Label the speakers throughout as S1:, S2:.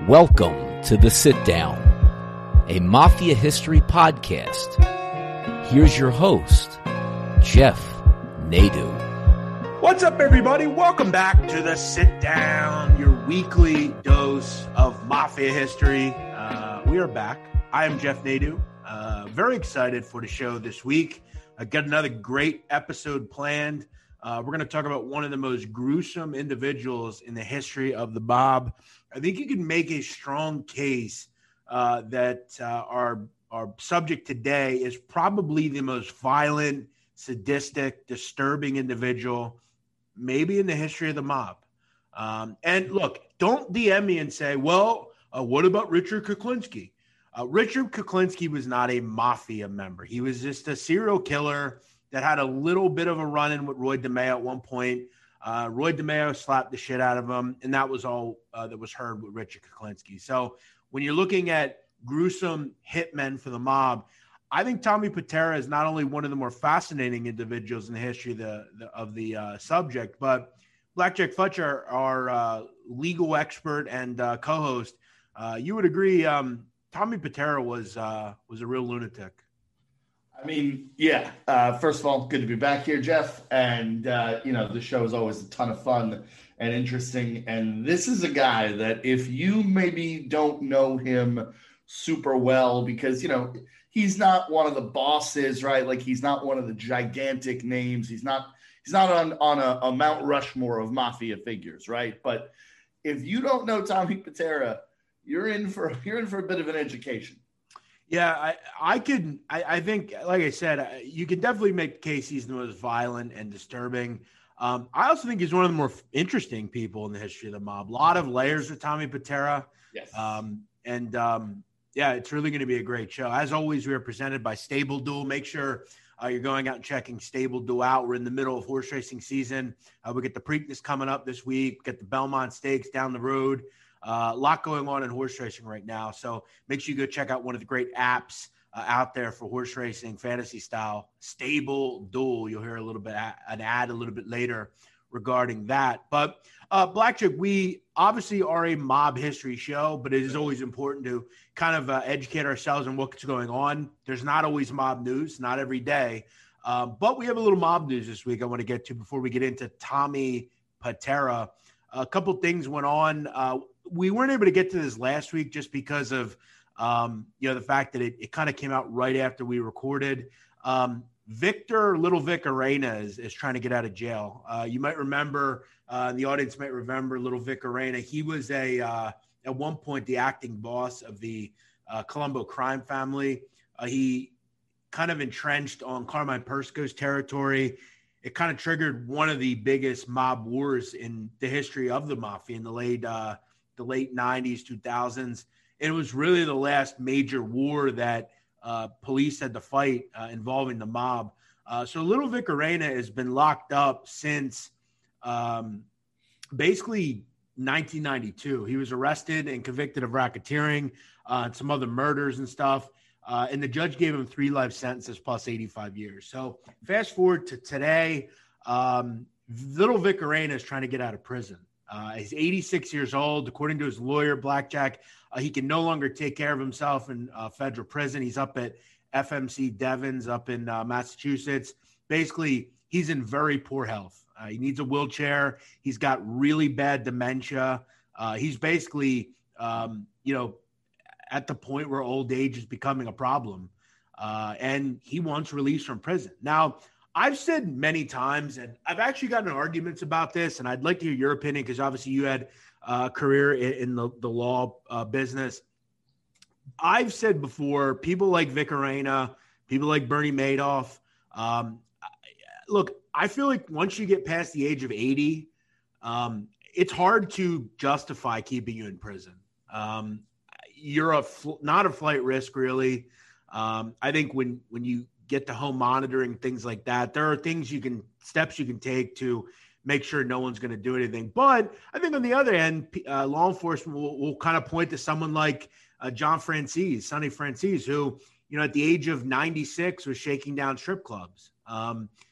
S1: Welcome to The Sit Down, a Mafia history podcast. Here's your host, Jeff Nadu.
S2: What's up, everybody? Welcome back to The Sit Down, your weekly dose of Mafia history. We are back. I am Jeff Nadu. Very excited for the show this week. I got another great episode planned. We're going to talk about one of the most gruesome individuals in the history of the mob. I think you can make a strong case that our subject today is probably the most violent, sadistic, disturbing individual maybe in the history of the mob. And look, don't DM me and say, well, what about Richard Kuklinski? Richard Kuklinski was not a mafia member. He was just a serial killer that had a little bit of a run-in with Roy DeMeo at one point. Roy DeMeo slapped the shit out of him, and that was all that was heard with Richard Kuklinski. So when you're looking at gruesome hitmen for the mob, I think Tommy Pitera is not only one of the more fascinating individuals in the history of the subject, but Blackjack Fletcher, our legal expert and co-host, you would agree Tommy Pitera was a real lunatic.
S3: I mean, yeah. First of all, good to be back here, Jeff. And, the show is always a ton of fun and interesting. And this is a guy that if you maybe don't know him super well, because, he's not one of the bosses, right? Like he's not one of the gigantic names. He's not on a Mount Rushmore of mafia figures, right? But if you don't know Tommy Pitera, you're in for a bit of an education.
S2: Yeah, I think, like I said, you can definitely make the case he's the most violent and disturbing. I also think he's one of the more interesting people in the history of the mob. A lot of layers with Tommy Pitera.
S3: Yes.
S2: It's really going to be a great show. As always, we are presented by Stable Duel. Make sure you're going out and checking Stable Duel out. We're in the middle of horse racing season. We get the Preakness coming up this week. We get the Belmont Stakes down the road. A lot going on in horse racing right now. So make sure you go check out one of the great apps out there for horse racing, fantasy style, Stable Duel. You'll hear an ad a little bit later regarding that. But Blackjack, we obviously are a mob history show, but it is always important to kind of educate ourselves on what's going on. There's not always mob news, not every day. But we have a little mob news this week I want to get to before we get into Tommy Pitera. A couple things went on. We weren't able to get to this last week just because of, the fact that it kind of came out right after we recorded. Little Vic Arena is trying to get out of jail. You might remember, the audience might remember Little Vic Arena. He was at one point, the acting boss of the Colombo crime family. He kind of entrenched on Carmine Persco's territory. It kind of triggered one of the biggest mob wars in the history of the mafia in the late 90s, 2000s. It was really the last major war that police had to fight involving the mob. So Little Vic Arena has been locked up since basically 1992. He was arrested and convicted of racketeering and some other murders and stuff. And the judge gave him 3 life sentences plus 85 years. So fast forward to today, Little Vic Arena is trying to get out of prison. He's 86 years old. According to his lawyer, Blackjack, he can no longer take care of himself in federal prison. He's up at FMC Devens up in Massachusetts. Basically, he's in very poor health. He needs a wheelchair. He's got really bad dementia. He's basically, at the point where old age is becoming a problem. And he wants release from prison. Now, I've said many times, and I've actually gotten arguments about this, and I'd like to hear your opinion because obviously you had a career in the law business. I've said before, people like Vic Arena, people like Bernie Madoff. Look, I feel like once you get past the age of 80, it's hard to justify keeping you in prison. You're not a flight risk, really. I think when you get to home monitoring, things like that, there are steps you can take to make sure no one's going to do anything. But I think on the other end, law enforcement will kind of point to someone like Sonny Francis, who, at the age of 96 was shaking down strip clubs.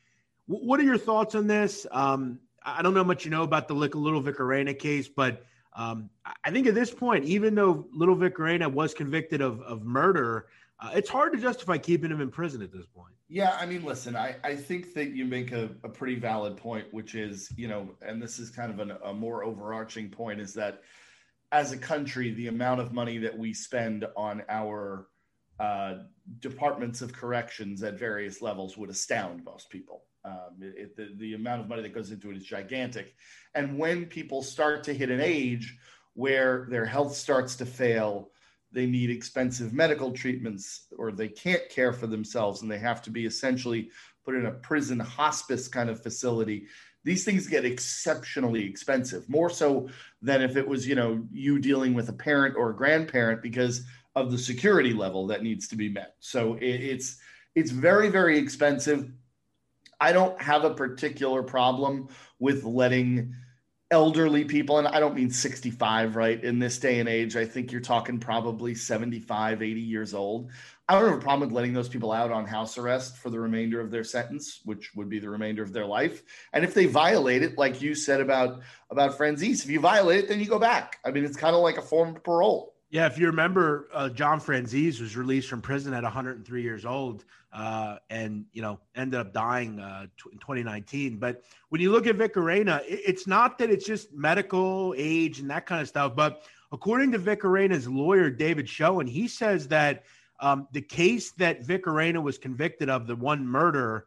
S2: What are your thoughts on this? I don't know much about the Little Vic Arena case, but I think at this point, even though Little Vic Orena was convicted of murder, it's hard to justify keeping him in prison at this point.
S3: Yeah, I mean, listen, I think that you make a pretty valid point, which is, and this is kind of a more overarching point, is that as a country, the amount of money that we spend on our departments of corrections at various levels would astound most people. The amount of money that goes into it is gigantic. And when people start to hit an age where their health starts to fail, they need expensive medical treatments, or they can't care for themselves and they have to be essentially put in a prison hospice kind of facility, these things get exceptionally expensive, more so than if it was, you dealing with a parent or a grandparent, because of the security level that needs to be met. So it's very, very expensive. I don't have a particular problem with letting elderly people, and I don't mean 65, right? In this day and age, I think you're talking probably 75, 80 years old. I don't have a problem with letting those people out on house arrest for the remainder of their sentence, which would be the remainder of their life. And if they violate it, like you said about Franzese, if you violate it, then you go back. I mean, it's kind of like a form of parole.
S2: Yeah, if you remember, John Franzese was released from prison at 103 years old, and ended up dying in 2019. But when you look at Vic Orena, it's not that it's just medical age and that kind of stuff. But according to Vic Orena's lawyer, David Schoen, he says that the case that Vic Orena was convicted of, the one murder,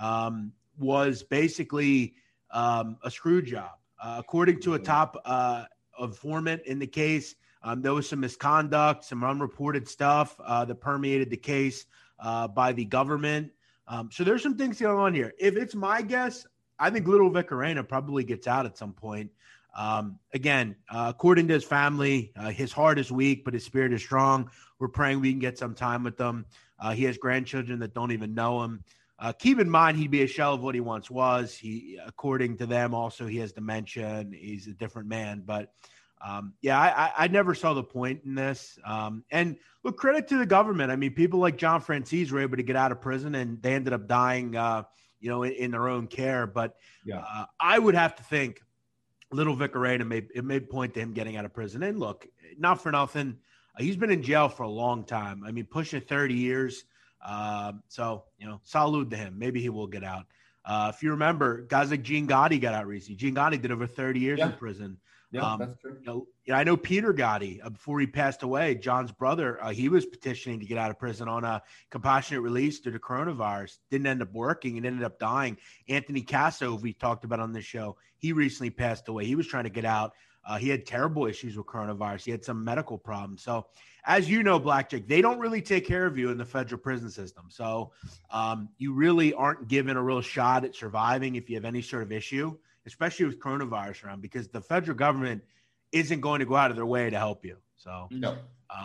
S2: was basically a screw job. According to a top informant in the case, there was some misconduct, some unreported stuff that permeated the case by the government. So there's some things going on here. If it's my guess, I think Little Vic Orena probably gets out at some point. Again, according to his family, his heart is weak, but his spirit is strong. We're praying we can get some time with them. He has grandchildren that don't even know him. Keep in mind, he'd be a shell of what he once was. He, according to them, also he has dementia and he's a different man. But I never saw the point in this. And look, credit to the government. I mean, people like John Franzese were able to get out of prison and they ended up dying, in their own care. But I would have to think Little Vic Orena may point to him getting out of prison. And look, not for nothing, he's been in jail for a long time. I mean, pushing 30 years. Salute to him. Maybe he will get out. If you remember, guys like Gene Gotti got out recently. Gene Gotti did over 30 years in prison.
S3: Yeah, that's true.
S2: I know Peter Gotti, before he passed away, John's brother, he was petitioning to get out of prison on a compassionate release due to coronavirus. Didn't end up working and ended up dying. Anthony Casso, we talked about on this show, he recently passed away. He was trying to get out. He had terrible issues with coronavirus. He had some medical problems. So, as you know, Blackjack, they don't really take care of you in the federal prison system. So you really aren't given a real shot at surviving if you have any sort of issue, especially with coronavirus around, because the federal government isn't going to go out of their way to help you. So
S3: no,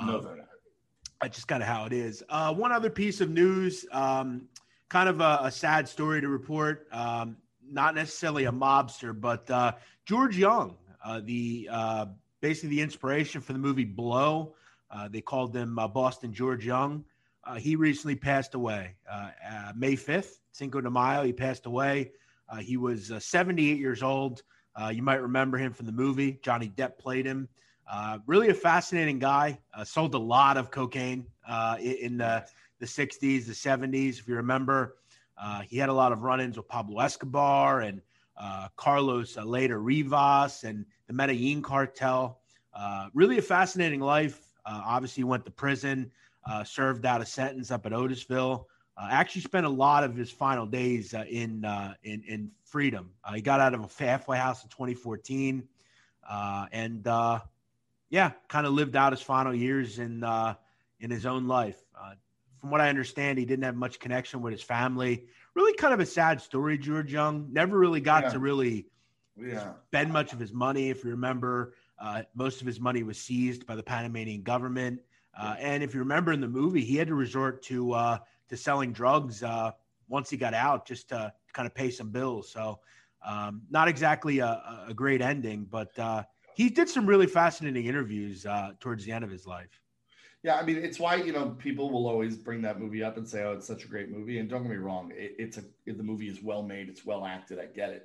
S2: that's just kind of how it is. One other piece of news, kind of a sad story to report. Not necessarily a mobster, but George Young, basically the inspiration for the movie Blow. They called him Boston George Young. He recently passed away. May 5th, Cinco de Mayo, he passed away. He was 78 years old. You might remember him from the movie. Johnny Depp played him. Really a fascinating guy. Sold a lot of cocaine in the 60s, the 70s. If you remember, he had a lot of run-ins with Pablo Escobar and Carlos later Rivas and the Medellin cartel. Really a fascinating life. Obviously went to prison, served out a sentence up at Otisville. Actually spent a lot of his final days in freedom. He got out of a halfway house in 2014, and kind of lived out his final years in his own life. From what I understand, he didn't have much connection with his family. Really kind of a sad story, George Young. Never really got to really spend much of his money. If you remember, most of his money was seized by the Panamanian government. And if you remember in the movie, he had to resort to selling drugs once he got out just to kind of pay some bills. So not exactly a great ending, but he did some really fascinating interviews towards the end of his life.
S3: Yeah, I mean, it's why, people will always bring that movie up and say, oh, it's such a great movie. And don't get me wrong, the movie is well made. It's well acted. I get it.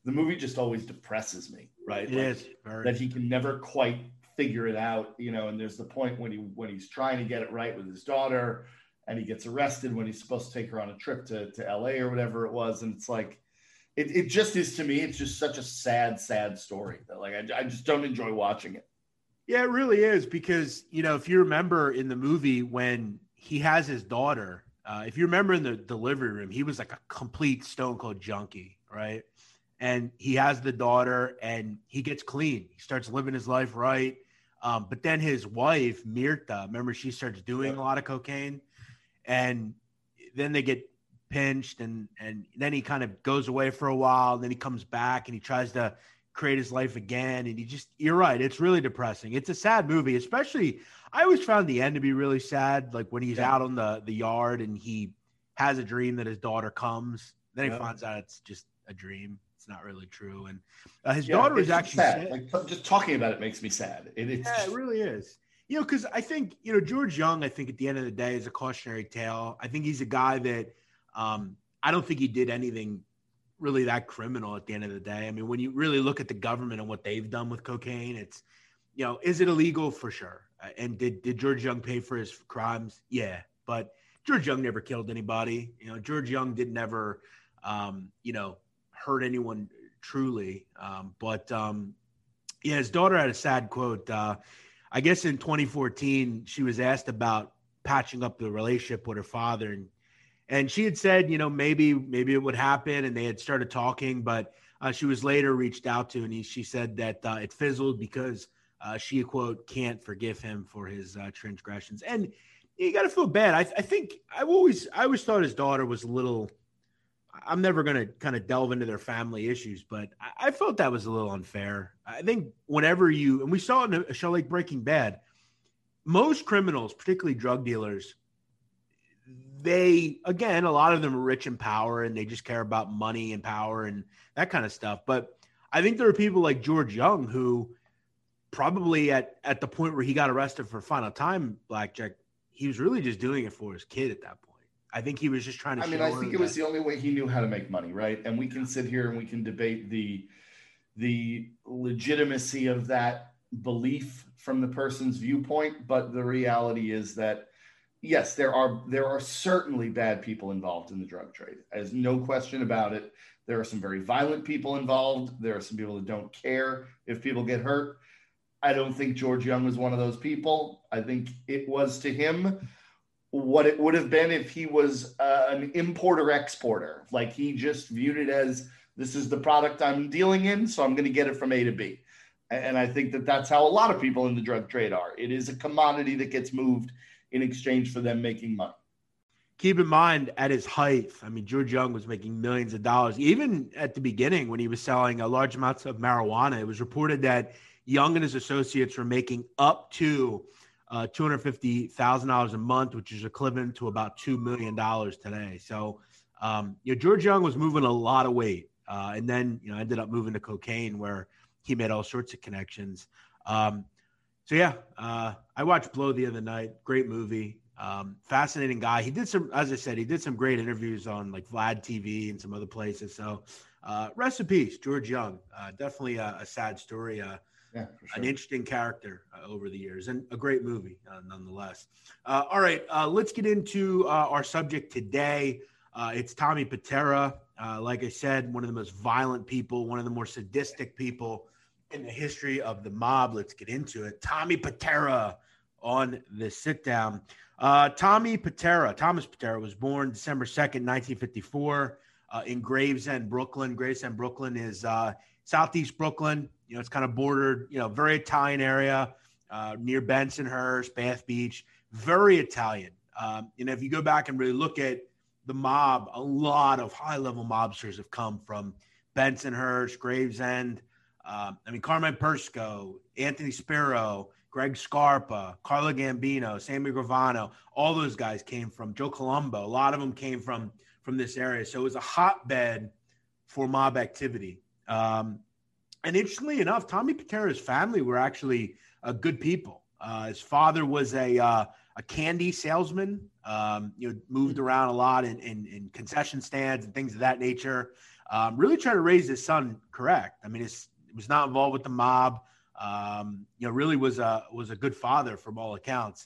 S3: the movie just always depresses me, right?
S2: It is very...
S3: that he can never quite figure it out, and there's the point when he's trying to get it right with his daughter and he gets arrested when he's supposed to take her on a trip to LA or whatever it was. And it's like, it just is, to me, it's just such a sad story that like, I just don't enjoy watching it.
S2: Yeah, it really is, because, if you remember in the movie when he has his daughter, if you remember in the delivery room, he was like a complete stone cold junkie, right? And he has the daughter and he gets clean. He starts living his life right. But then his wife, Mirta, remember, she starts doing a lot of cocaine, and then they get pinched, and then he kind of goes away for a while. And then he comes back and he tries to create his life again. And you're right. It's really depressing. It's a sad movie, especially I always found the end to be really sad. Like when he's out on the yard and he has a dream that his daughter comes, then he finds out it's just a dream. It's not really true. And his daughter is actually
S3: sad. Like, just talking about it makes me sad.
S2: It really is. Because I think, George Young, I think at the end of the day is a cautionary tale. I think he's a guy that I don't think he did anything really that criminal at the end of the day. I mean, when you really look at the government and what they've done with cocaine, it's, is it illegal? For sure. And did George Young pay for his crimes? Yeah. But George Young never killed anybody. George Young did never, hurt anyone truly. But his daughter had a sad quote. I guess in 2014, she was asked about patching up the relationship with her father. And she had said, maybe it would happen. And they had started talking, but she was later reached out to, and she said that it fizzled because she, quote, can't forgive him for his transgressions. And you got to feel bad. I think I always thought his daughter was a little, I'm never going to kind of delve into their family issues, but I felt that was a little unfair. I think whenever and we saw it in a show like Breaking Bad, most criminals, particularly drug dealers, a lot of them are rich in power and they just care about money and power and that kind of stuff. But I think there are people like George Young who probably at the point where he got arrested for Final Time Blackjack, he was really just doing it for his kid at that point. I think he was just trying to
S3: I think it was the only way he knew how to make money, right? And we can sit here and we can debate the legitimacy of that belief from the person's viewpoint, but the reality is that yes, there are certainly bad people involved in the drug trade. There's no question about it. There are some very violent people involved. There are some people that don't care if people get hurt. I don't think George Young was one of those people. I think it was to him what it would have been if he was an importer-exporter. Like he just viewed it as, this is the product I'm dealing in, so I'm going to get it from A to B. And I think that that's how a lot of people in the drug trade are. It is a commodity that gets moved in exchange for them making money.
S2: Keep in mind, at his height, I mean, George Young was making millions of dollars. Even at the beginning, when he was selling large amounts of marijuana, it was reported that Young and his associates were making up to $250,000 a month, which is equivalent to about $2 million today. So, George Young was moving a lot of weight, and then ended up moving to cocaine, where he made all sorts of connections. I watched Blow the other night. Great movie. Fascinating guy. He did some great interviews on like Vlad TV and some other places. So, rest in peace, George Young. Definitely a sad story.
S3: Yeah, for sure.
S2: An interesting character over the years, and a great movie nonetheless. All right, let's get into our subject today. It's Tommy Patera. Like I said, one of the most violent people, one of the more sadistic people in the history of the mob. Let's get into it. Tommy Patera on the sit down. Thomas Patera was born December 2nd, 1954, in Gravesend, Brooklyn. Gravesend, Brooklyn is southeast Brooklyn. It's kind of bordered, very Italian area, near Bensonhurst, Bath Beach, very Italian. If you go back and really look at the mob, a lot of high-level mobsters have come from Bensonhurst, Gravesend. Carmine Persco, Anthony Spiro, Greg Scarpa, Carlo Gambino, Sammy Gravano, all those guys came from Joe Colombo. A lot of them came from this area. So it was a hotbed for mob activity. And interestingly enough, Tommy Patera's family were actually good people. His father was a candy salesman, moved around a lot in concession stands and things of that nature. really trying to raise his son correct. I mean, it was not involved with the mob. Really was a good father from all accounts.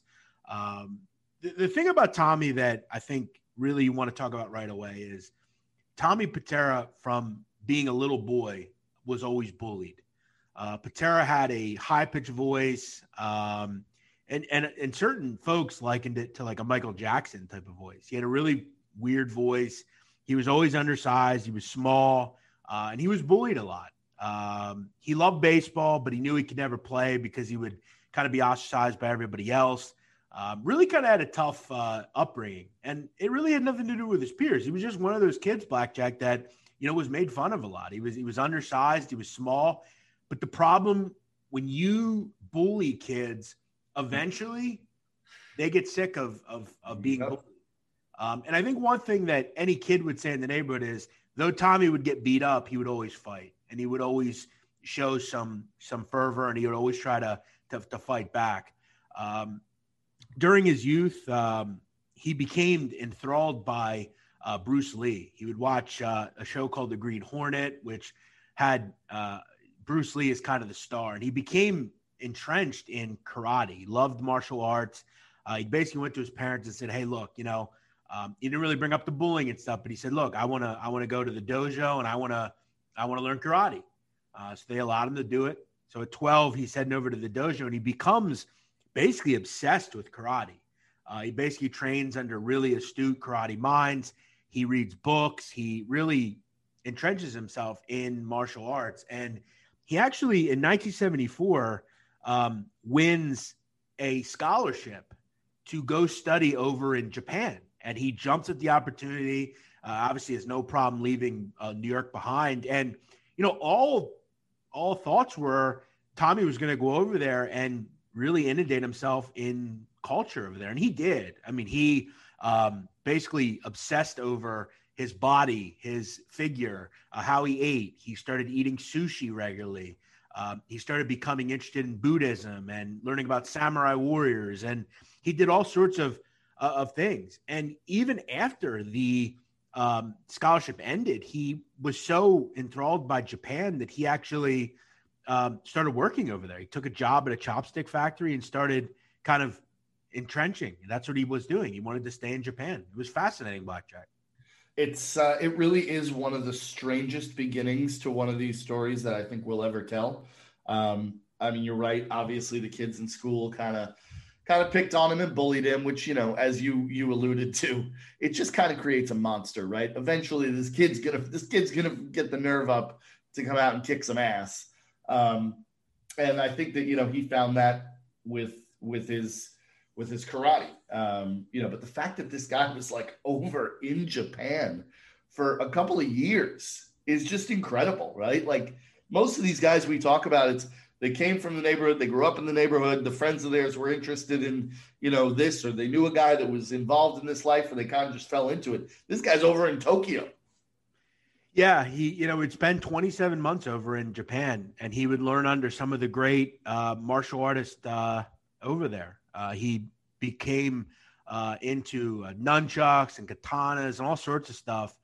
S2: The thing about Tommy that I think really you want to talk about right away is Tommy Patera, from being a little boy, was always bullied. Patera had a high-pitched voice, and certain folks likened it to like a Michael Jackson type of voice. He had a really weird voice. He was always undersized. He was small, and he was bullied a lot. He loved baseball, but he knew he could never play because he would kind of be ostracized by everybody else. Really kind of had a tough upbringing, and it really had nothing to do with his peers. He was just one of those kids, Blackjack, that was made fun of a lot. He was undersized. He was small. But the problem when you bully kids, eventually they get sick of being bullied. And I think one thing that any kid would say in the neighborhood is, though Tommy would get beat up, he would always fight, and he would always show some fervor, and he would always try to fight back. During his youth, he became enthralled by Bruce Lee. He would watch a show called The Green Hornet, which had Bruce Lee as kind of the star, and he became entrenched in karate. He loved martial arts. He basically went to his parents and said, "Hey, look, he didn't really bring up the bullying and stuff, but he said, look, I want to go to the dojo, and I want to learn karate." So they allowed him to do it. So at 12, he's heading over to the dojo, and he becomes basically obsessed with karate. He basically trains under really astute karate minds. He reads books. He really entrenches himself in martial arts. And he actually, in 1974, wins a scholarship to go study over in Japan. And he jumps at the opportunity. Obviously has no problem leaving New York behind. And, all thoughts were Tommy was going to go over there and really inundate himself in culture over there. And he did. I mean, he basically obsessed over his body, his figure, how he ate. He started eating sushi regularly. He started becoming interested in Buddhism and learning about samurai warriors. And he did all sorts of things. And even after the scholarship ended, he was so enthralled by Japan that he actually started working over there. He took a job at a chopstick factory and started kind of entrenching. And that's what he was doing. He wanted to stay in Japan. It was fascinating, Blackjack.
S3: It really is one of the strangest beginnings to one of these stories that I think we'll ever tell. I mean, you're right. Obviously, the kids in school kind of picked on him and bullied him, which, as you alluded to, it just kind of creates a monster, right? Eventually, this kid's gonna get the nerve up to come out and kick some ass. And I think that he found that with his karate. But the fact that this guy was like over in Japan for a couple of years is just incredible, right? Like most of these guys we talk about, they came from the neighborhood, they grew up in the neighborhood, the friends of theirs were interested in, this, or they knew a guy that was involved in this life, and they kind of just fell into it. This guy's over in Tokyo.
S2: Yeah, he, would spend 27 months over in Japan, and he would learn under some of the great martial artists over there. He became into nunchucks and katanas and all sorts of stuff.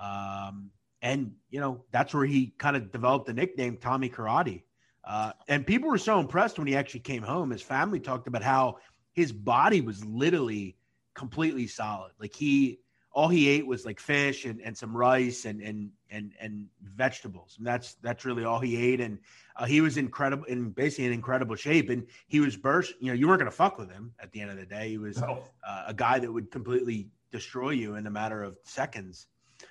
S2: And that's where he kind of developed the nickname Tommy Karate. And people were so impressed when he actually came home. His family talked about how his body was literally completely solid. Like all he ate was like fish and some rice and vegetables. And that's really all he ate. And he was incredible, in basically in incredible shape. And he was burst. You weren't going to fuck with him at the end of the day. He was a guy that would completely destroy you in a matter of seconds.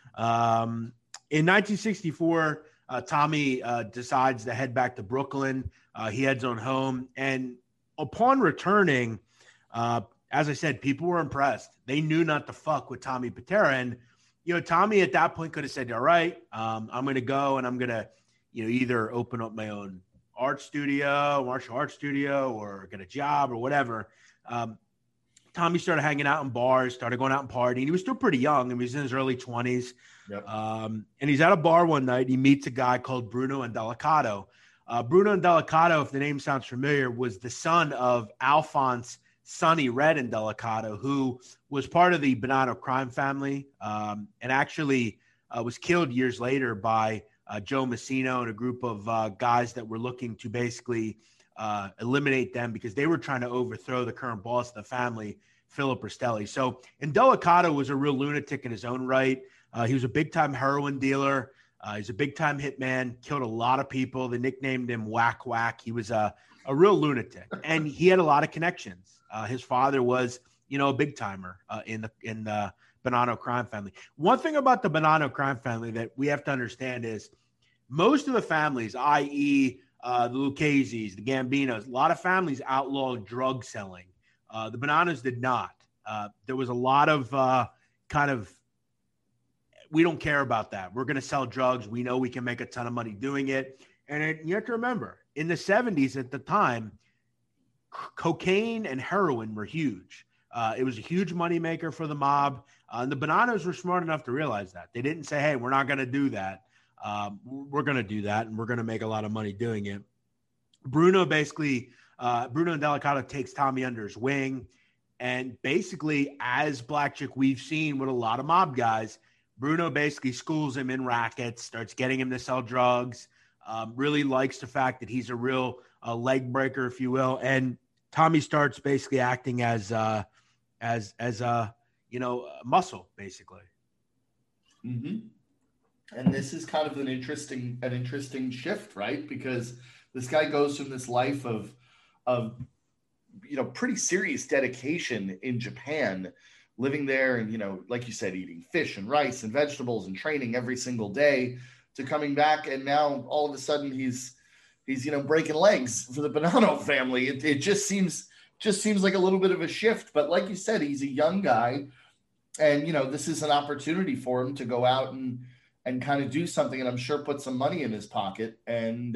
S2: In 1964, Tommy decides to head back to Brooklyn. He heads on home. And upon returning, as I said, people were impressed. They knew not to fuck with Tommy Patera. And, Tommy at that point could have said, all right, I'm going to go and I'm going to, either open up my own martial arts studio, or get a job or whatever. Tommy started hanging out in bars, started going out and partying. He was still pretty young. He was in his early 20s. Yep. And he's at a bar one night. He meets a guy called Bruno Indelicato. Bruno Indelicato, if the name sounds familiar, was the son of Alphonse Sonny Red Indelicato, who was part of the Bonanno crime family, and actually was killed years later by Joe Massino and a group of guys that were looking to basically eliminate them because they were trying to overthrow the current boss of the family, Philip Rastelli. So Indelicato was a real lunatic in his own right. He was a big-time heroin dealer. He's a big-time hitman, killed a lot of people. They nicknamed him Whack Whack. He was a real lunatic, and he had a lot of connections. His father was, a big-timer in the Bonanno crime family. One thing about the Bonanno crime family that we have to understand is most of the families, i.e., the Lucchese's, the Gambinos, a lot of families outlawed drug selling. The Bonannos did not. There was a lot of we don't care about that. We're going to sell drugs. We know we can make a ton of money doing it. And you have to remember, in the 70s at the time, cocaine and heroin were huge. It was a huge moneymaker for the mob. And the Bonannos were smart enough to realize that. They didn't say, hey, we're not going to do that. We're going to do that, and we're going to make a lot of money doing it. Bruno Indelicato takes Tommy under his wing. And basically, as Blackjack, we've seen with a lot of mob guys, Bruno basically schools him in rackets, starts getting him to sell drugs, really likes the fact that he's a real leg breaker, if you will. And Tommy starts basically acting as a muscle, basically.
S3: Mm-hmm. And this is kind of an interesting shift, right? Because this guy goes from this life of pretty serious dedication in Japan, living there and, like you said, eating fish and rice and vegetables and training every single day, to coming back. And now all of a sudden he's breaking legs for the Bonanno family. It just seems like a little bit of a shift. But like you said, he's a young guy, and, this is an opportunity for him to go out and kind of do something, and I'm sure put some money in his pocket. And,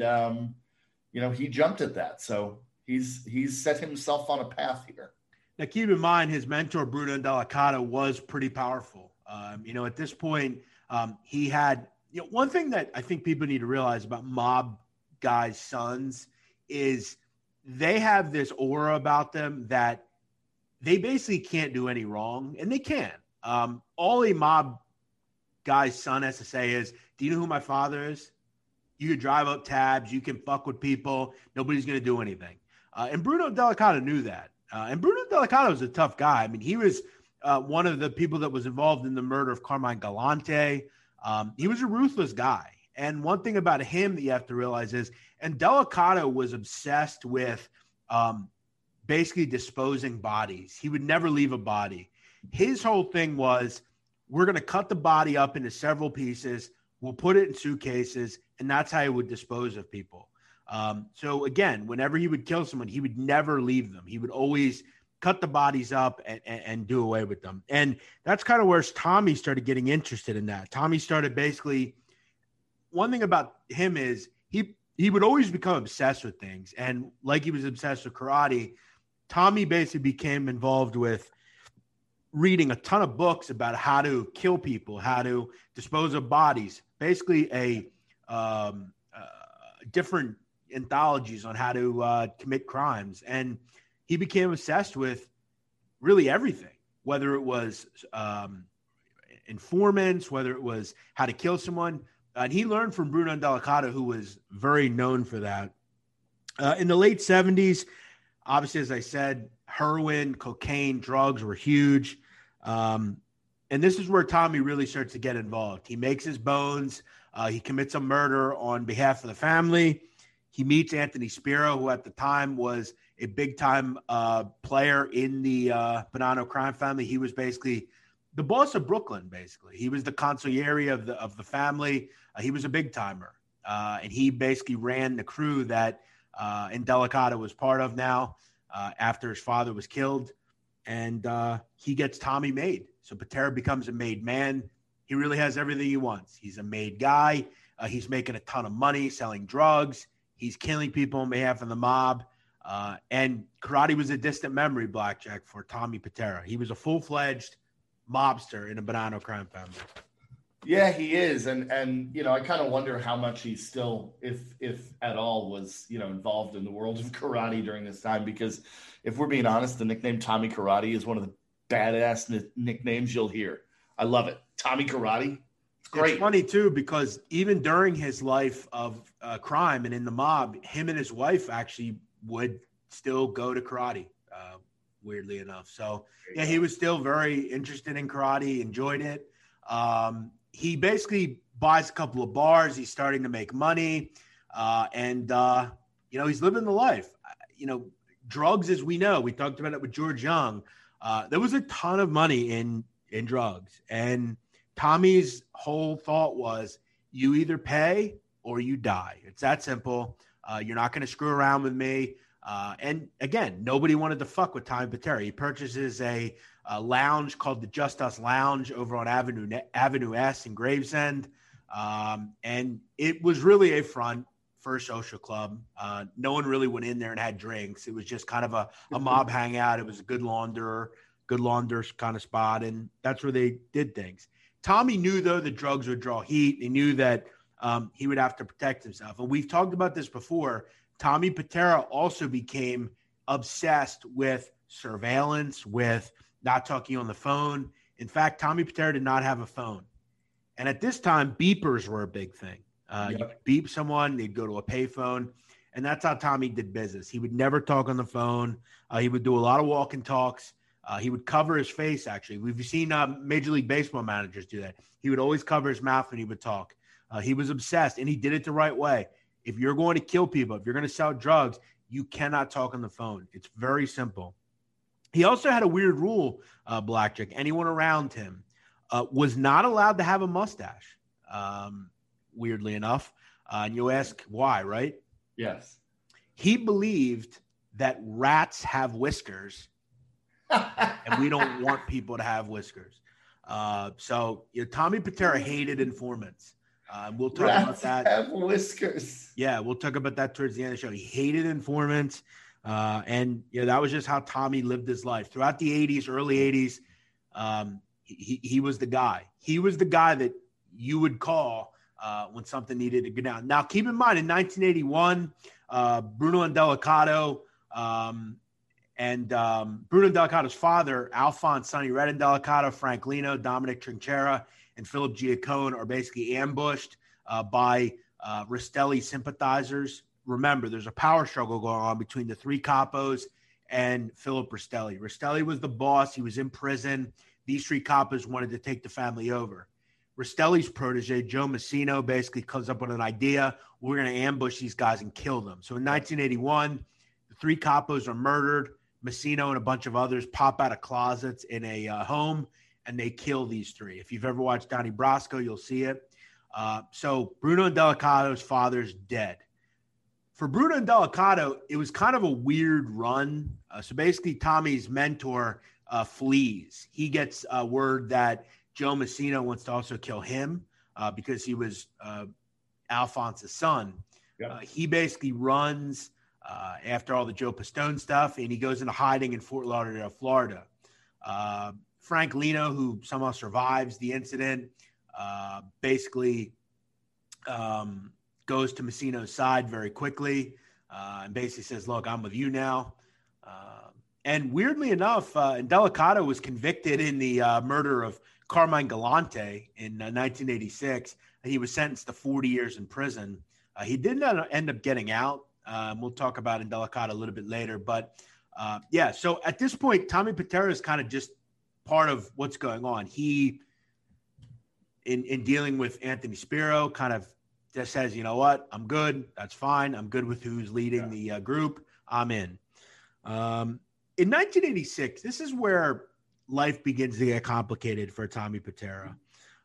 S3: he jumped at that. So he's set himself on a path here.
S2: Now, keep in mind, his mentor, Bruno Indelicato, was pretty powerful. At this point, he had, one thing that I think people need to realize about mob guys' sons is they have this aura about them that they basically can't do any wrong, and they can't. All a mob guy's son has to say is, do you know who my father is? You can drive up tabs. You can fuck with people. Nobody's going to do anything. And Bruno Indelicato knew that. And Bruno Indelicato was a tough guy. I mean, he was one of the people that was involved in the murder of Carmine Galante. He was a ruthless guy. And one thing about him that you have to realize is Indelicato was obsessed with basically disposing bodies. He would never leave a body. His whole thing was, we're going to cut the body up into several pieces. We'll put it in suitcases, and that's how he would dispose of people. So again, whenever he would kill someone, he would never leave them. He would always cut the bodies up and do away with them. And that's kind of where Tommy started getting interested in that. Tommy started basically, one thing about him is he would always become obsessed with things. And like he was obsessed with karate, Tommy basically became involved with reading a ton of books about how to kill people, how to dispose of bodies, basically different anthologies on how to commit crimes. And he became obsessed with really everything, whether it was informants, whether it was how to kill someone. And he learned from Bruno Indelicato, who was very known for that. In the late 70s, obviously, as I said, heroin, cocaine, drugs were huge. And this is where Tommy really starts to get involved. He makes his bones. He commits a murder on behalf of the family. He meets Anthony Spiro, who at the time was a big-time player in the Bonanno crime family. He was basically the boss of Brooklyn, basically. He was the consigliere of the family. He was a big-timer. And he basically ran the crew that Indelicato was part of now after his father was killed. And he gets Tommy made. So Patera becomes a made man. He really has everything he wants. He's a made guy. He's making a ton of money selling drugs. He's killing people on behalf of the mob. And karate was a distant memory, Blackjack, for Tommy Patera. He was a full-fledged mobster in a Bonanno crime family.
S3: Yeah, he is. And I kind of wonder how much he still, if at all, was, involved in the world of karate during this time. Because if we're being honest, the nickname Tommy Karate is one of the badass nicknames you'll hear. I love it. Tommy Karate. Great.
S2: It's funny too, because even during his life of crime and in the mob, him and his wife actually would still go to karate, weirdly enough. So yeah, he was still very interested in karate, enjoyed it. He basically buys a couple of bars. He's starting to make money. And he's living the life. Drugs, as we know, we talked about it with George Young. There was a ton of money in drugs. And Tommy's whole thought was, you either pay or you die. It's that simple. You're not going to screw around with me. And again, nobody wanted to fuck with Tommy Patera. He purchases a lounge called the Just Us Lounge over on Avenue S in Gravesend. And it was really a front for a social club. No one really went in there and had drinks. It was just kind of a mob hangout. It was a good launderer kind of spot. And that's where they did things. Tommy knew, though, that drugs would draw heat. He knew that he would have to protect himself. And we've talked about this before. Tommy Patera also became obsessed with surveillance, with not talking on the phone. In fact, Tommy Patera did not have a phone. And at this time, beepers were a big thing. You could beep someone, they'd go to a payphone. And that's how Tommy did business. He would never talk on the phone. He would do a lot of walk and talks. He would cover his face, actually. We've seen Major League Baseball managers do that. He would always cover his mouth when he would talk. He was obsessed, and he did it the right way. If you're going to kill people, if you're going to sell drugs, you cannot talk on the phone. It's very simple. He also had a weird rule, Blackjack. Anyone around him was not allowed to have a mustache, weirdly enough. And you'll ask why, right?
S3: Yes.
S2: He believed that rats have whiskers, and we don't want people to have whiskers. So Tommy Patera hated informants. We'll talk about that.
S3: Have whiskers.
S2: Yeah, we'll talk about that towards the end of the show. He hated informants. And that was just how Tommy lived his life. Throughout the 80s, early 80s, he was the guy. He was the guy that you would call when something needed to go down. Now, keep in mind, in 1981, Bruno Indelicato and Bruno Indelicado's father, Alphonse Sonny Red Indelicato, Frank Lino, Dominic Trinchera, and Philip Giacone are basically ambushed by Rastelli sympathizers. Remember, there's a power struggle going on between the three capos and Philip Rastelli. Rastelli was the boss. He was in prison. These three capos wanted to take the family over. Rastelli's protege, Joe Massino, basically comes up with an idea. We're going to ambush these guys and kill them. So in 1981, the three capos are murdered. Massino and a bunch of others pop out of closets in a home, and they kill these three. If you've ever watched Donnie Brasco, you'll see it. So Bruno Indelicato's father's dead. For Bruno Indelicato, it was kind of a weird run. So basically, Tommy's mentor flees. He gets word that Joe Massino wants to also kill him because he was Alphonse's son. Yeah. He basically runs after all the Joe Pistone stuff, and he goes into hiding in Fort Lauderdale, Florida. Frank Lino, who somehow survives the incident, basically goes to Massino's side very quickly and basically says, look, I'm with you now. And weirdly enough, Indelicato was convicted in the murder of Carmine Galante in 1986. And he was sentenced to 40 years in prison. He didn't end up getting out. We'll talk about Indelicato a little bit later. But, so at this point, Tommy Patera is kind of just part of what's going on. He, in dealing with Anthony Spiro, kind of just says, you know what, I'm good. That's fine. I'm good with who's leading the group. I'm in. In 1986, this is where life begins to get complicated for Tommy Patera.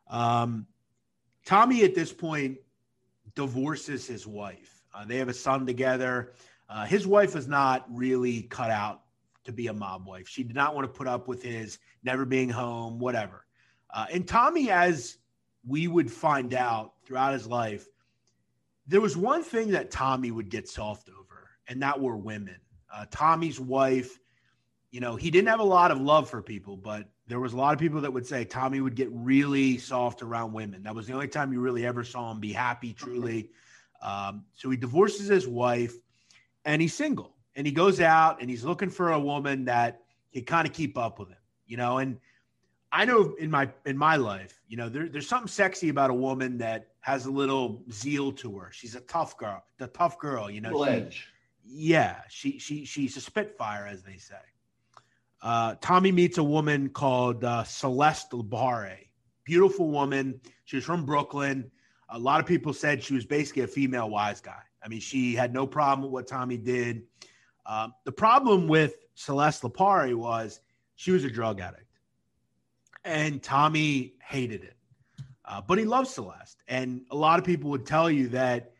S2: Tommy, at this point, divorces his wife. They have a son together. His wife was not really cut out to be a mob wife. She did not want to put up with his never being home, whatever. And Tommy, as we would find out throughout his life, there was one thing that Tommy would get soft over, and that were women. Tommy's wife, he didn't have a lot of love for people, but there was a lot of people that would say Tommy would get really soft around women. That was the only time you really ever saw him be happy, truly. So he divorces his wife, and he's single. And he goes out, and he's looking for a woman that can kind of keep up with him, And I know in my life, there's something sexy about a woman that has a little zeal to her. She's a tough girl,
S3: Edge.
S2: She's a spitfire, as they say. Tommy meets a woman called Celeste Labare. Beautiful woman. She was from Brooklyn. A lot of people said she was basically a female wise guy. I mean, she had no problem with what Tommy did. The problem with Celeste Labare was she was a drug addict. And Tommy hated it. But he loved Celeste. And a lot of people would tell you that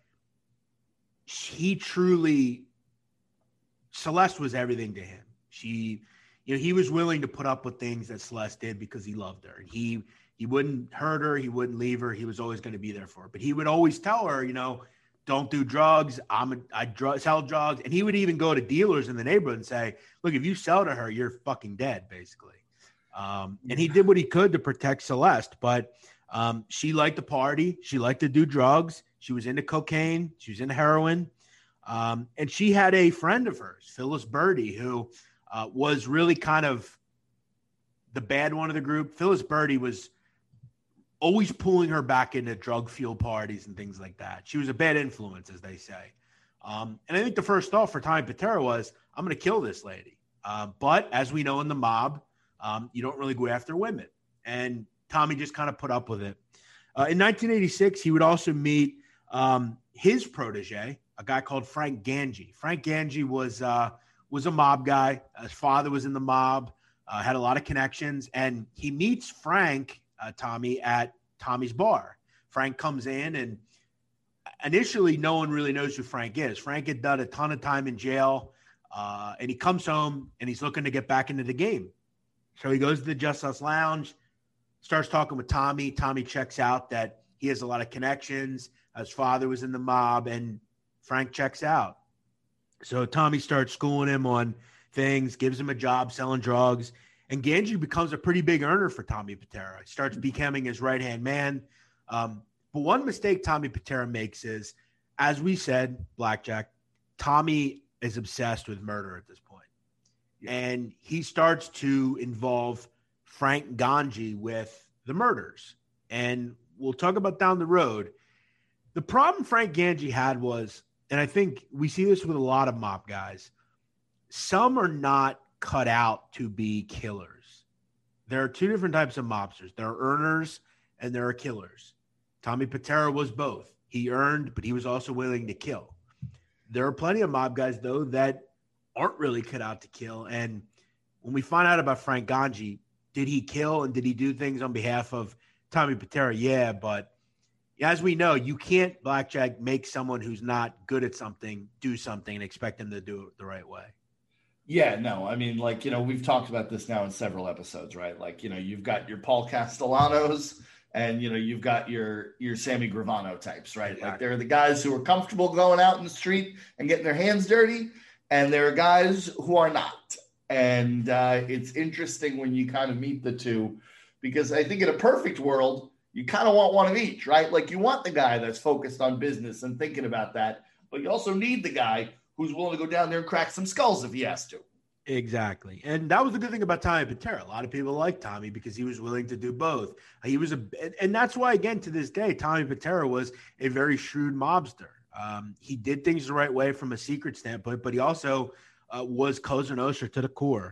S2: Celeste was everything to him. He was willing to put up with things that Celeste did because he loved her. And he wouldn't hurt her. He wouldn't leave her. He was always going to be there for her. But he would always tell her, don't do drugs. I sell drugs. And he would even go to dealers in the neighborhood and say, look, if you sell to her, you're fucking dead, basically. And he did what he could to protect Celeste. But she liked to party. She liked to do drugs. She was into cocaine. She was into heroin. And she had a friend of hers, Phyllis Birdie, who was really kind of the bad one of the group. Phyllis Birdie was always pulling her back into drug-fueled parties and things like that. She was a bad influence, as they say. And I think the first thought for Tommy Pitera was, I'm going to kill this lady. But as we know in the mob, you don't really go after women. And Tommy just kind of put up with it. In 1986, he would also meet his protege, a guy called Frank Gangi. Frank Gangi was a mob guy. His father was in the mob, had a lot of connections. And he meets Frank, Tommy, at Tommy's bar. Frank comes in, and initially no one really knows who Frank is. Frank had done a ton of time in jail, and he comes home, and he's looking to get back into the game. So he goes to the Just Us Lounge, starts talking with Tommy. Tommy checks out that he has a lot of connections. His father was in the mob, and Frank checks out. So Tommy starts schooling him on things, gives him a job selling drugs, and Gangi becomes a pretty big earner for Tommy Pitera. He starts becoming his right-hand man. But one mistake Tommy Pitera makes is, as we said, Blackjack, Tommy is obsessed with murder at this point. And he starts to involve Frank Gangi with the murders. And we'll talk about down the road. The problem Frank Gangi had was, and I think we see this with a lot of mob guys, some are not cut out to be killers. There are two different types of mobsters. There are earners and there are killers. Tommy Pitera was both. He earned, but he was also willing to kill. There are plenty of mob guys, though, that aren't really cut out to kill. And when we find out about Frank Gangi, did he kill and did he do things on behalf of Tommy Pitera? Yeah, but as we know, you can't, Blackjack, make someone who's not good at something do something and expect them to do it the right way.
S3: Yeah, no, I mean, we've talked about this now in several episodes, right? You've got your Paul Castellanos and, you've got your Sammy Gravano types, right?
S2: Exactly.
S3: They're the guys who are comfortable going out in the street and getting their hands dirty. And there are guys who are not. And it's interesting when you kind of meet the two, because I think in a perfect world, you kind of want one of each, right? You want the guy that's focused on business and thinking about that, but you also need the guy who's willing to go down there and crack some skulls if he has to.
S2: Exactly. And that was the good thing about Tommy Pitera. A lot of people liked Tommy because he was willing to do both. And that's why, again, to this day, Tommy Pitera was a very shrewd mobster. He did things the right way from a secret standpoint, but he also was Cosa Nostra to the core.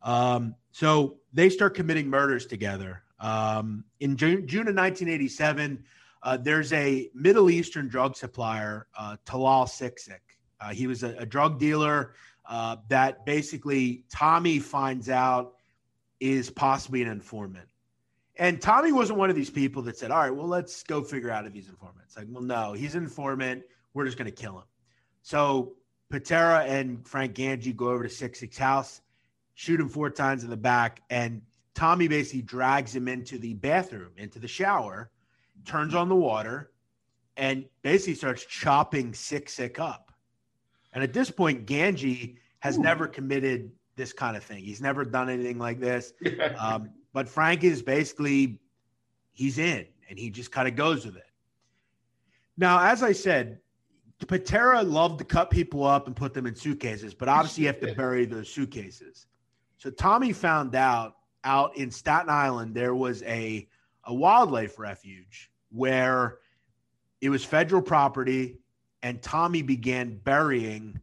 S2: So they start committing murders together. In June of 1987, there's a Middle Eastern drug supplier, Talal Siksik. He was a drug dealer that basically Tommy finds out is possibly an informant. And Tommy wasn't one of these people that said, all right, well, let's go figure out if he's an informant. It's well, no, he's an informant. We're just going to kill him. So Pitera and Frank Gangi go over to Siksik's house, shoot him 4 times in the back, and Tommy basically drags him into the bathroom, into the shower, turns on the water, and basically starts chopping Siksik up. And at this point, Gangi has never committed this kind of thing. He's never done anything like this. But Frank is basically, he's in, and he just kind of goes with it. Now, as I said, Pitera loved to cut people up and put them in suitcases, but obviously you have to bury those suitcases. So Tommy found out out in Staten Island, there was a wildlife refuge where it was federal property, and Tommy began burying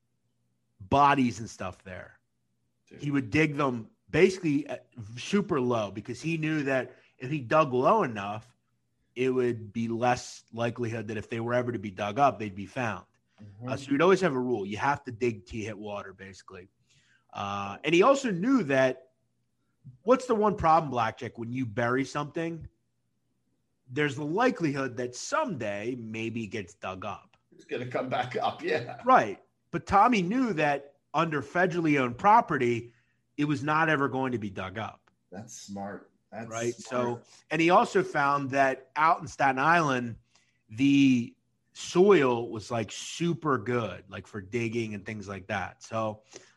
S2: bodies and stuff there. Dude. He would dig them basically super low because he knew that if he dug low enough, it would be less likelihood that if they were ever to be dug up, they'd be found. Mm-hmm. So you'd always have a rule. You have to dig till you hit water, basically. And he also knew that what's the one problem, Blackjack, when you bury something, there's the likelihood that someday maybe it gets dug up.
S3: It's going to come back up, yeah.
S2: Right. But Tommy knew that under federally owned property, it was not ever going to be dug up.
S3: That's smart. That's
S2: right.
S3: Smart.
S2: So, and he also found that out in Staten Island, the soil was like super good, like for digging and things like that. So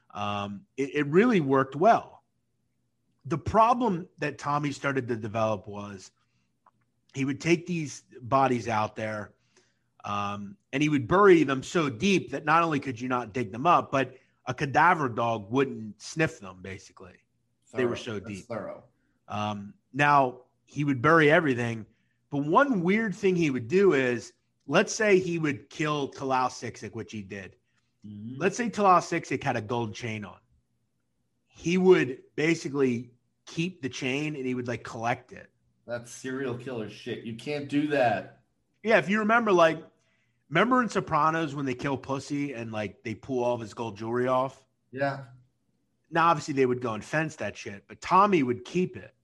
S2: it really worked well. The problem that Tommy started to develop was he would take these bodies out there and he would bury them so deep that not only could you not dig them up, but a cadaver dog wouldn't sniff them, basically. Thorough. They were so deep.
S3: Thorough.
S2: Now, he would bury everything, but one weird thing he would do is, let's say he would kill Talal Siksik, which he did. Mm-hmm. Let's say Talal Siksik had a gold chain on. He would basically keep the chain and he would like collect it.
S3: That's serial killer shit. You can't do that.
S2: Yeah, if you remember in Sopranos when they kill Pussy and like they pull all of his gold jewelry off?
S3: Yeah.
S2: Now, obviously, they would go and fence that shit, but Tommy would keep it.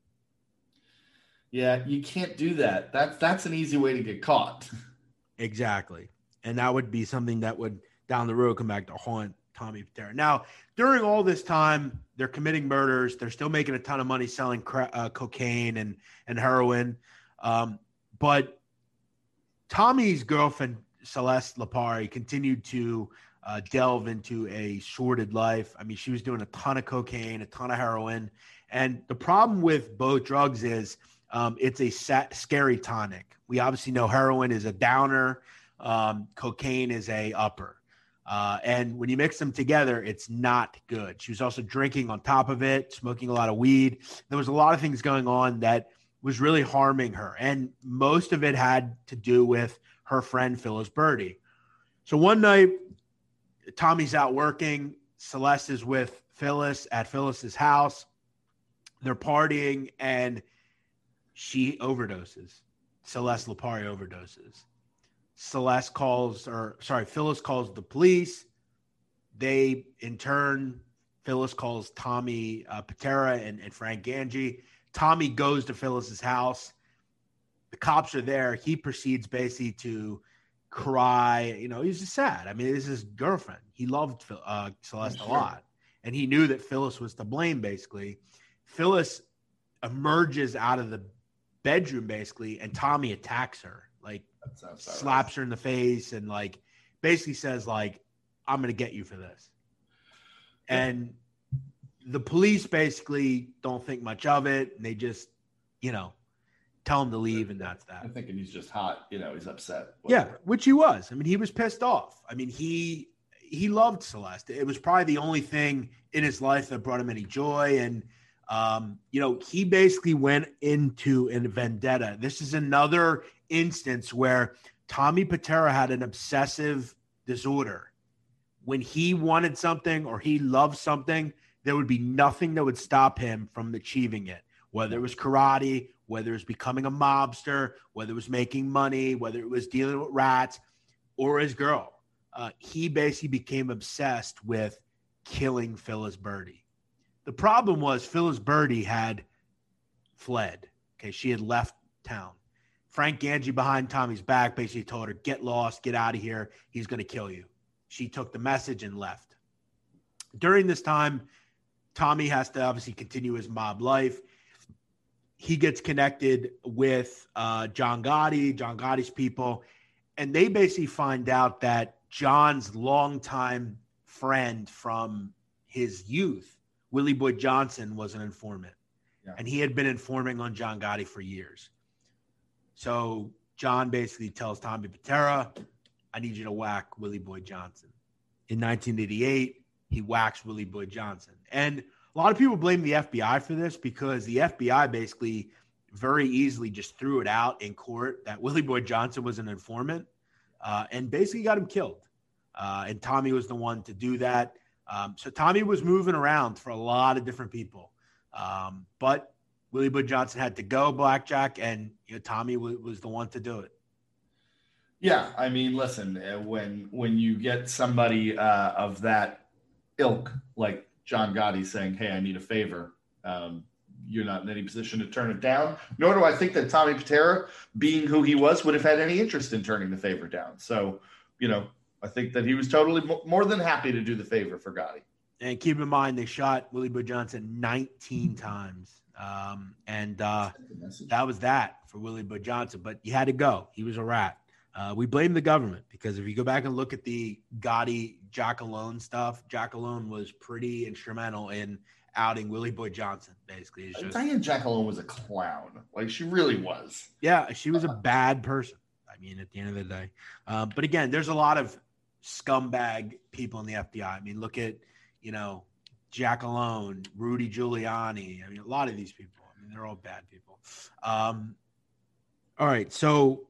S3: Yeah, you can't do that. That's an easy way to get caught.
S2: Exactly. And that would be something that would, down the road, come back to haunt Tommy Patera. Now, during all this time, they're committing murders. They're still making a ton of money selling cocaine and heroin. But Tommy's girlfriend, Celeste Lipari, continued to delve into a sordid life. I mean, she was doing a ton of cocaine, a ton of heroin. And the problem with both drugs is it's a scary tonic. We obviously know heroin is a downer. Cocaine is a upper. And when you mix them together, it's not good. She was also drinking on top of it, smoking a lot of weed. There was a lot of things going on that was really harming her. And most of it had to do with her friend, Phyllis Birdie. So one night, Tommy's out working. Celeste is with Phyllis at Phyllis's house. They're partying, and she overdoses. Celeste Lipari overdoses. Phyllis calls the police. They, in turn, Phyllis calls Tommy Patera and Frank Ganji. Tommy goes to Phyllis's house. The cops are there. He proceeds basically to cry. You know, he's just sad. I mean, this is his girlfriend. He loved Celeste a lot. And he knew that Phyllis was to blame, basically. Phyllis emerges out of the bedroom, basically, and Tommy attacks her. Like, slaps her in the face and, like, basically says, like, I'm going to get you for this. Yeah. And the police basically don't think much of it. And they just, tell him to leave, and that's that.
S3: I'm thinking he's just hot. He's upset.
S2: Whatever. Yeah, which he was. I mean, he was pissed off. I mean, he loved Celeste. It was probably the only thing in his life that brought him any joy. And, he basically went into a vendetta. This is another instance where Tommy Patera had an obsessive disorder. When he wanted something or he loved something, there would be nothing that would stop him from achieving it, whether it was karate, whether it was becoming a mobster, whether it was making money, whether it was dealing with rats or his girl. He basically became obsessed with killing Phyllis Birdie. The problem was Phyllis Birdie had fled. Okay, she had left town. Frank Ganji, behind Tommy's back, basically told her, get lost, get out of here. He's going to kill you. She took the message and left. During this time, Tommy has to obviously continue his mob life. He gets connected with John Gotti's people, and they basically find out that John's longtime friend from his youth, Willie Boyd Johnson, was an informant. Yeah. And he had been informing on John Gotti for years. So John basically tells Tommy Patera, I need you to whack Willie Boyd Johnson. In 1988, he whacks Willie Boyd Johnson. And A lot of people blame the FBI for this because the FBI basically very easily just threw it out in court that Willie Boy Johnson was an informant and basically got him killed. And Tommy was the one to do that. So Tommy was moving around for a lot of different people. But Willie Boy Johnson had to go, Blackjack, and Tommy was the one to do it.
S3: Yeah, I mean, listen, when you get somebody of that ilk, like John Gotti saying, "Hey, I need a favor," you're not in any position to turn it down. Nor do I think that Tommy Patera, being who he was, would have had any interest in turning the favor down. So, I think that he was totally more than happy to do the favor for Gotti.
S2: And keep in mind, they shot Willie Boy Johnson 19 times. That was that for Willie Boy Johnson. But he had to go. He was a rat. We blame the government because if you go back and look at the Gotti Giacalone stuff, Giacalone was pretty instrumental in outing Willie Boy Johnson, basically.
S3: Diane Giacalone was a clown. Like, she really was.
S2: Yeah, she was a bad person. I mean, at the end of the day. But again, there's a lot of scumbag people in the FBI. I mean, look at, Giacalone, Rudy Giuliani. I mean, a lot of these people. I mean, they're all bad people. All right, so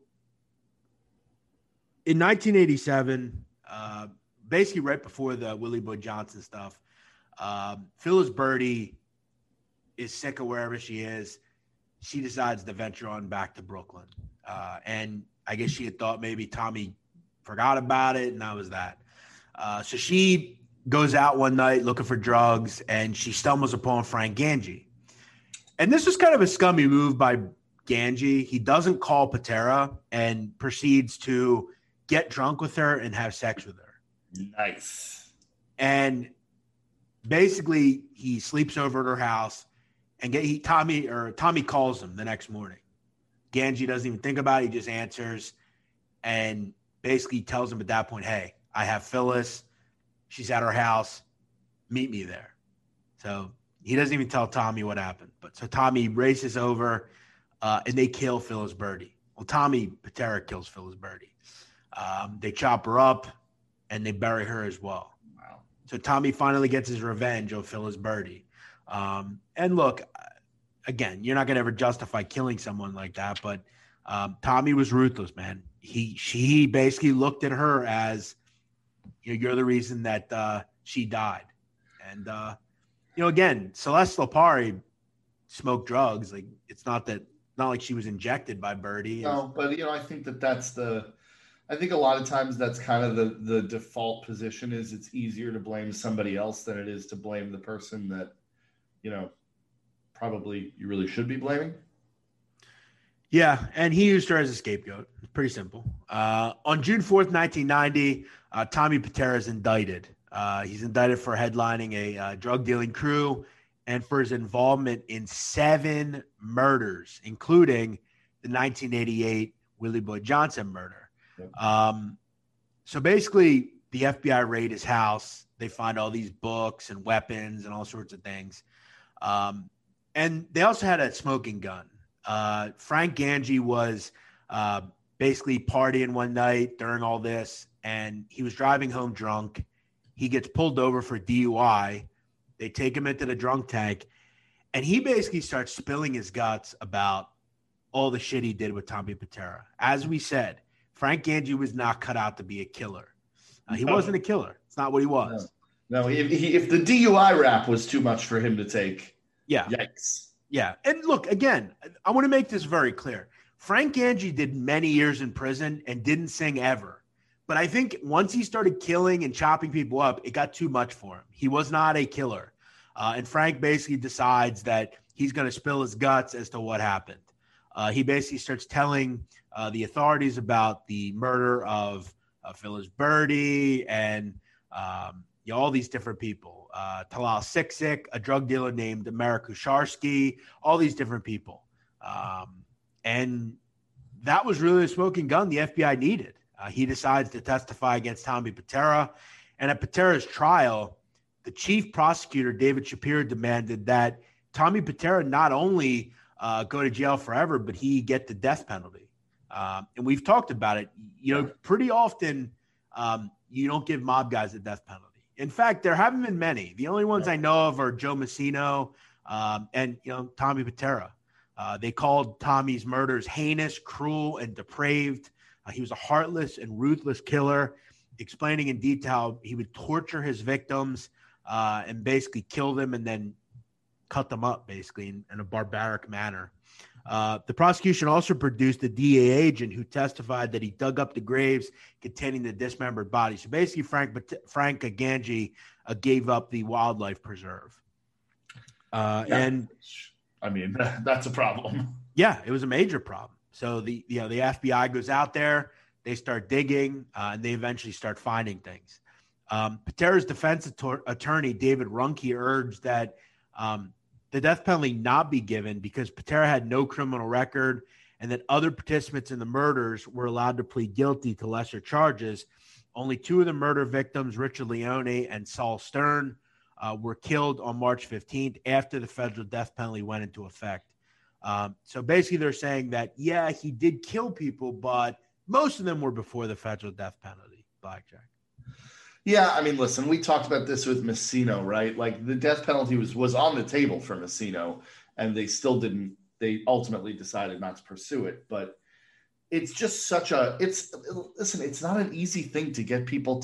S2: in 1987, basically right before the Willie Boy Johnson stuff, Phyllis Birdie is sick of wherever she is. She decides to venture on back to Brooklyn. And I guess she had thought maybe Tommy forgot about it, and that was that. So she goes out one night looking for drugs, and she stumbles upon Frank Ganji. And this was kind of a scummy move by Ganji. He doesn't call Patera and proceeds to get drunk with her and have sex with her.
S3: Nice.
S2: And basically he sleeps over at her house and Tommy calls him the next morning. Ganji doesn't even think about it. He just answers and basically tells him at that point, "Hey, I have Phyllis. She's at her house. Meet me there." So he doesn't even tell Tommy what happened. But so Tommy races over and they kill Phyllis Birdie. Well, Tommy Patera kills Phyllis Birdie. They chop her up and they bury her as well.
S3: Wow. So
S2: Tommy finally gets his revenge on Phyllis Birdie. And look, again, you're not going to ever justify killing someone like that, but Tommy was ruthless, man. He basically looked at her as, you're the reason that she died. And, again, Celeste Lopari smoked drugs. Like, it's not like she was injected by Birdie.
S3: No, but, I think I think a lot of times that's kind of the default position is it's easier to blame somebody else than it is to blame the person that, probably you really should be blaming.
S2: Yeah, and he used her as a scapegoat. It's pretty simple. On June 4th, 1990, Tommy Patera is indicted. He's indicted for headlining a drug-dealing crew and for his involvement in 7 murders, including the 1988 Willie Boy Johnson murder. So basically, the FBI raid his house. They find all these books and weapons and all sorts of things. And they also had a smoking gun. Frank Ganji was basically partying one night during all this, and he was driving home drunk. He gets pulled over for DUI. They take him into the drunk tank, and he basically starts spilling his guts about all the shit he did with Tommy Patera. As we said, Frank Ganji was not cut out to be a killer. He wasn't a killer. It's not what he was.
S3: No, if the DUI rap was too much for him to take,
S2: yeah.
S3: Yikes.
S2: Yeah. And look, again, I want to make this very clear. Frank Ganji did many years in prison and didn't sing ever. But I think once he started killing and chopping people up, it got too much for him. He was not a killer. And Frank basically decides that he's going to spill his guts as to what happened. He basically starts telling the authorities about the murder of Phyllis Birdie and all these different people. Talal Siksik, a drug dealer named Marek Kusharsky, all these different people. And that was really the smoking gun the FBI needed. He decides to testify against Tommy Patera. And at Patera's trial, the chief prosecutor, David Shapiro, demanded that Tommy Patera not only go to jail forever, but he get the death penalty. And we've talked about it. Pretty often you don't give mob guys the death penalty. In fact, there haven't been many. The only ones I know of are Joe Massino and Tommy Patera. They called Tommy's murders heinous, cruel, and depraved. He was a heartless and ruthless killer, explaining in detail he would torture his victims and basically kill them and then cut them up basically in a barbaric manner. The prosecution also produced a DA agent who testified that he dug up the graves containing the dismembered bodies. So basically, Frank Ganji gave up the wildlife preserve. And
S3: I mean, that's a problem.
S2: Yeah, it was a major problem. So the FBI goes out there, they start digging, and they eventually start finding things. Patera's defense attorney, David Runke, urged that the death penalty not be given because Patera had no criminal record and that other participants in the murders were allowed to plead guilty to lesser charges. Only two of the murder victims, Richard Leone and Saul Stern, were killed on March 15th after the federal death penalty went into effect. So basically they're saying that, yeah, he did kill people, but most of them were before the federal death penalty, Blackjack.
S3: Yeah, I mean, listen, we talked about this with Massino, right? Like the death penalty was on the table for Massino, and they still didn't. They ultimately decided not to pursue it. But it's just it's not an easy thing to get people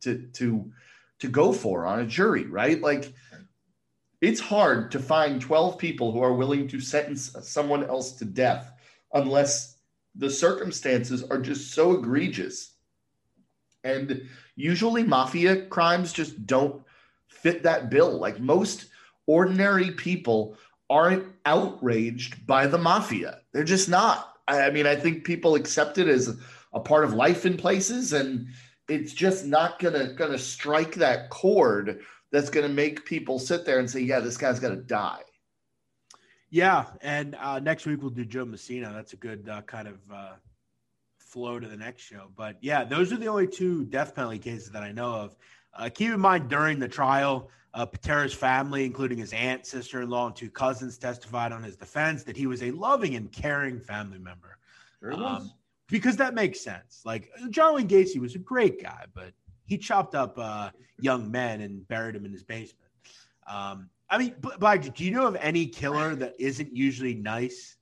S3: to go for on a jury, right? Like it's hard to find 12 people who are willing to sentence someone else to death unless the circumstances are just so egregious. And usually mafia crimes just don't fit that bill. Like most ordinary people aren't outraged by the mafia. They're just not. I mean, I think people accept it as a part of life in places, and it's just not gonna strike that chord that's gonna make people sit there and say, yeah, this guy's gotta die.
S2: Yeah, and next week we'll do Joe Massino. That's a good kind of flow to the next show. But yeah, those are the only two death penalty cases that I know of. Keep in mind, during the trial, Patera's family, including his aunt, sister-in-law, and two cousins, testified on his defense that he was a loving and caring family member.
S3: Sure was.
S2: Because that makes sense. Like, John Wayne Gacy was a great guy, but he chopped up young men and buried them in his basement. I mean, but do you know of any killer that isn't usually nice?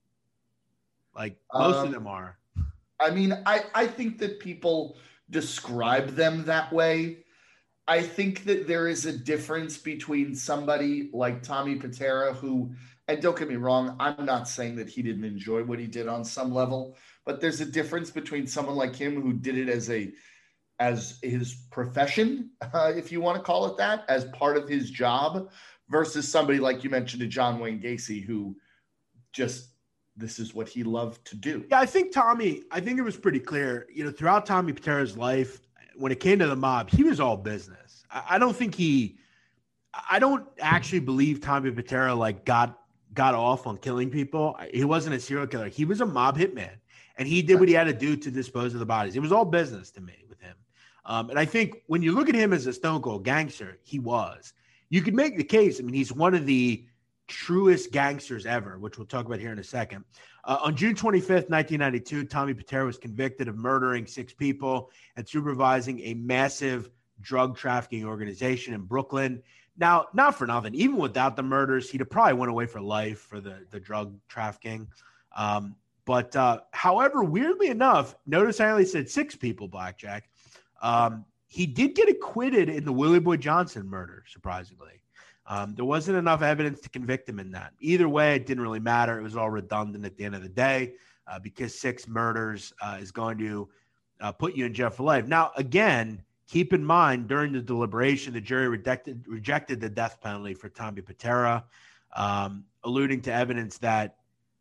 S2: Like, most of them are.
S3: I mean, I think that people describe them that way. I think that there is a difference between somebody like Tommy Patera who, and don't get me wrong, I'm not saying that he didn't enjoy what he did on some level, but there's a difference between someone like him who did it as his profession, if you want to call it that, as part of his job, versus somebody like you mentioned, John Wayne Gacy, who just, this is what he loved to do.
S2: Yeah, I think it was pretty clear, throughout Tommy Patera's life, when it came to the mob, he was all business. I don't actually believe Tommy Patera got off on killing people. He wasn't a serial killer. He was a mob hitman, and he did what he had to do to dispose of the bodies. It was all business to me with him. And I think when you look at him as a stone cold gangster, he was. You could make the case. I mean, he's one of the truest gangsters ever, which we'll talk about here in a second. On June 25th, 1992, Tommy Patera was convicted of murdering 6 people and supervising a massive drug trafficking organization in Brooklyn. Now, not for nothing, even without the murders, he'd have probably went away for life for the drug trafficking. But however, weirdly enough, notice I only said 6 people, Blackjack. He did get acquitted in the Willie Boy Johnson murder, surprisingly. There wasn't enough evidence to convict him in that. Either way, it didn't really matter. It was all redundant at the end of the day because 6 murders is going to put you in jail for life. Now, again, keep in mind, during the deliberation, the jury rejected the death penalty for Tommy Patera, alluding to evidence that,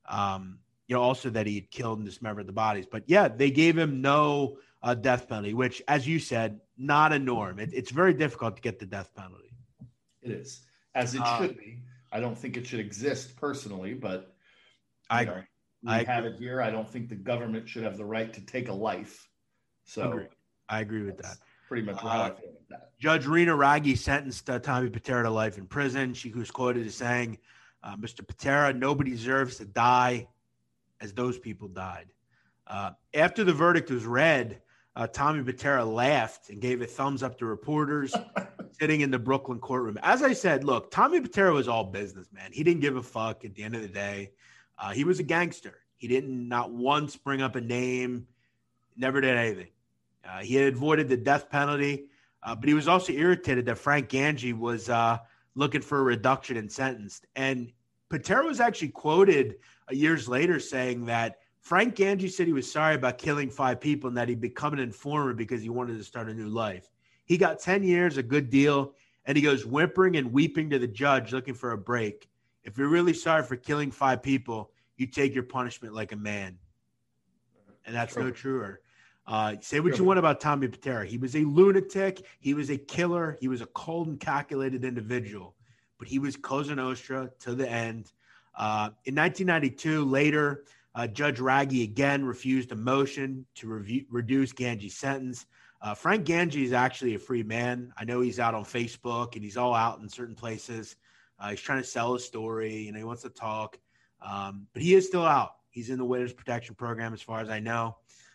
S2: also that he had killed and dismembered the bodies. But yeah, they gave him no death penalty, which, as you said, not a norm. It's very difficult to get the death penalty.
S3: It is. As it should be. I don't think it should exist personally, but
S2: I agree.
S3: We have it here. I don't think the government should have the right to take a life. So
S2: I agree with that.
S3: Pretty much how I feel about that.
S2: Judge Rena Raggi sentenced Tommy Patera to life in prison. She was quoted as saying, Mr. Patera, nobody deserves to die as those people died. After the verdict was read, Tommy Patera laughed and gave a thumbs up to reporters. sitting in the Brooklyn courtroom. As I said, look, Tommy Patera was all business, man. He didn't give a fuck at the end of the day. He was a gangster. He didn't not once bring up a name, never did anything. He had avoided the death penalty, but he was also irritated that Frank Gangi was looking for a reduction in sentence. And Patera was actually quoted years later saying that Frank Gangi said he was sorry about killing 5 people and that he'd become an informer because he wanted to start a new life. He got 10 years, a good deal, and he goes whimpering and weeping to the judge looking for a break. If you're really sorry for killing 5 people, you take your punishment like a man. And that's no truer. Say what you want about Tommy Patera. He was a lunatic. He was a killer. He was a cold and calculated individual. But he was Cosa Nostra to the end. In 1992, later, Judge Raggi again refused a motion to reduce Gangi's sentence. Frank Gangi is actually a free man. I know he's out on Facebook and he's all out in certain places. He's trying to sell his story. He wants to talk. But he is still out. He's in the Witness Protection Program as far as I know.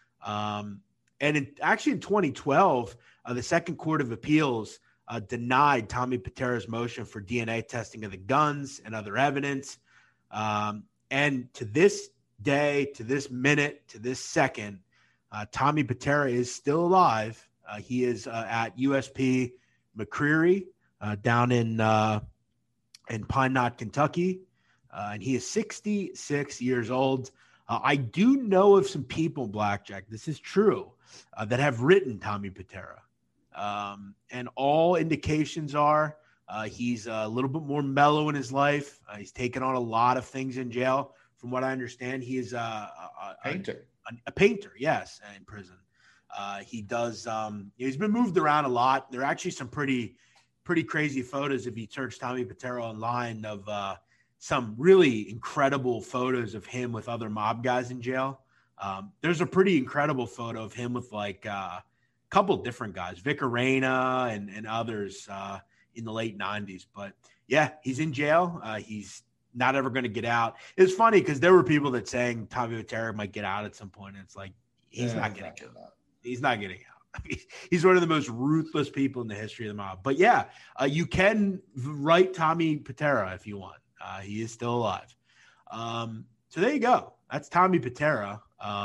S2: And in 2012, the Second Court of Appeals denied Tommy Patera's motion for DNA testing of the guns and other evidence. And to this day, to this minute, to this second, Tommy Patera is still alive. He is at USP McCreary down in Pine Knot, Kentucky. And he is 66 years old. I do know of some people, Blackjack, this is true, that have written Tommy Patera. And all indications are he's a little bit more mellow in his life. He's taken on a lot of things in jail. From what I understand, he is a
S3: painter.
S2: A painter, yes, in prison. He does. He's been moved around a lot. There are actually some pretty crazy photos if you search Tommy Patera online of some really incredible photos of him with other mob guys in jail. There's a pretty incredible photo of him with like a couple different guys, Vic Arena and others in the late 90s. But yeah, he's in jail. He's not ever going to get out. It's funny because there were people that saying Tommy Patera might get out at some point. And it's like, he's not getting out. He's not getting out. He's one of the most ruthless people in the history of the mob. But yeah, you can write Tommy Patera if you want. He is still alive. So there you go. That's Tommy Patera.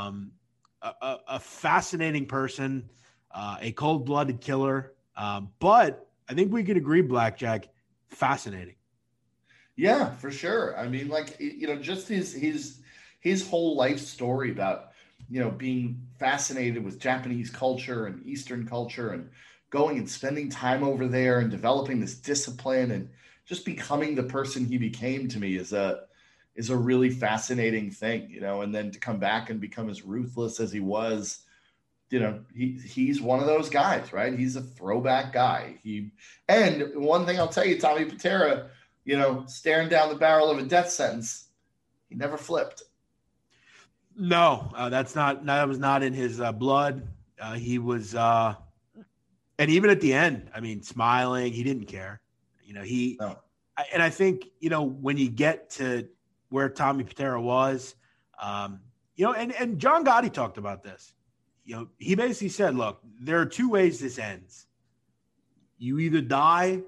S2: A fascinating person, a cold-blooded killer. But I think we could agree, Blackjack, fascinating.
S3: Yeah, for sure. I mean, like, just his whole life story about, being fascinated with Japanese culture and Eastern culture and going and spending time over there and developing this discipline and just becoming the person he became, to me is a really fascinating thing, and then to come back and become as ruthless as he was, he's one of those guys, right? He's a throwback guy. And one thing I'll tell you, Tommy Patera, staring down the barrel of a death sentence, he never flipped.
S2: No, that was not in his blood. He was, and even at the end, I mean, smiling, he didn't care. No. And I think, when you get to where Tommy Patera was, and John Gotti talked about this, he basically said, look, there are 2 ways this ends. You either die